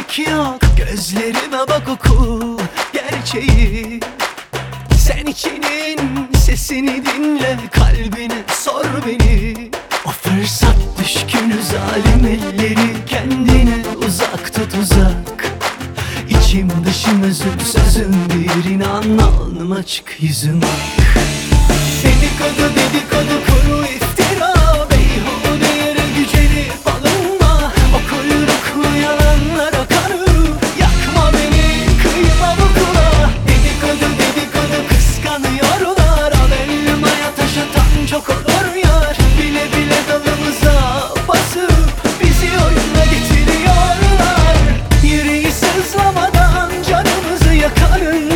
gerek yok, gözlerime bak oku gerçeği. Sen içinin sesini dinle, kalbine sor beni. O fırsat düşkünü zalim elleri kendine uzak tut uzak. İçim dışım özüm sözüm bir, inan alnım açık yüzüm ak. Dedikodu dedikodu kuru iftira, beyhude yere gücenip alınma. O kuyruklu yalanlara kanı, yakma beni kıyma bu kula. Dedikodu dedikodu kıskanıyorlar, al elmaya taş atan çok olur yar. Bile bile dalımıza basıp bizi oyuna getiriyorlar. Yüreği sızlamadan canımızı yakarın.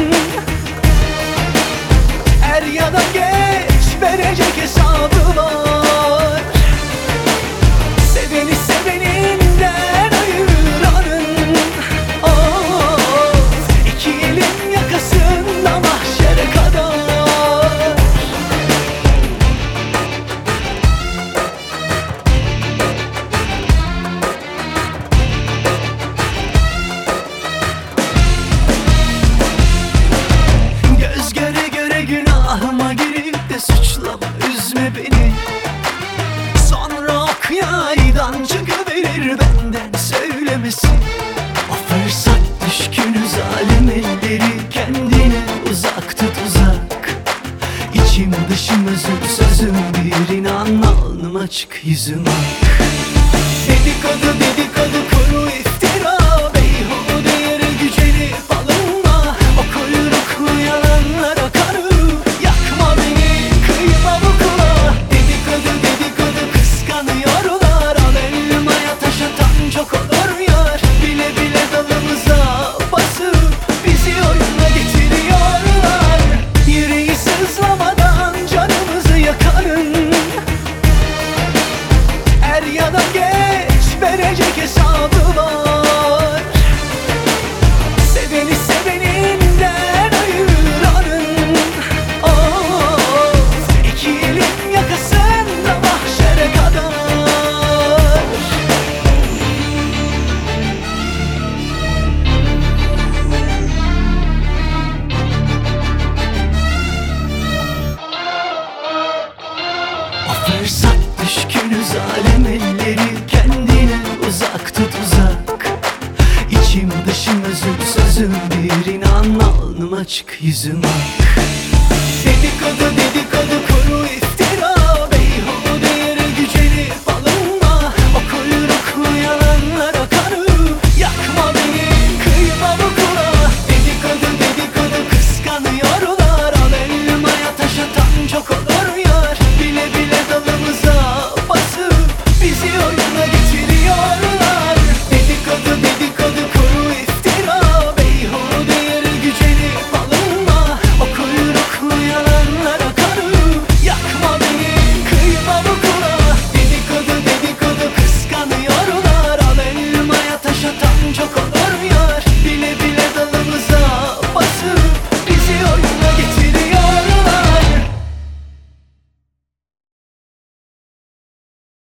Er ya da geç verecek hesabı var. Seveni seveninden ayıranın, of, iki elin yakasında mahşere kadar. Göz göre göre günahıma girip de suçlama, üzme beni. Sonra ok yaydan çıkıverir benden söylemesi. O fırsat düşkünü zalim elleri kendine uzak tut uzak. İçim dışım özüm sözüm bir, inan alnım açık yüzüm ak. Dedikodu dedikodu kuru iftira, beyhude yere gücenip alınma. O kuyruklu yalanlara kanı, yakma beni kıyma bu kula. Dedikodu dedikodu kıskanıyorlar, al elmaya taş atan çok olur yar. Bile bile dalımıza basıp bizi oyuna getiriyorlar. Yüreği sızlamadan canımızı yakarın. Er ya da geç verecek hesabı var. Seveni seveninden ayıranın, of, iki elin yakasında mahşere kadar. O fırsat düşkünü zalim elleri kendine uzak tut uzak. İçim dışım özüm sözüm bir, inan alnım açık yüzüm ak. Dedikodu dedikodu kuru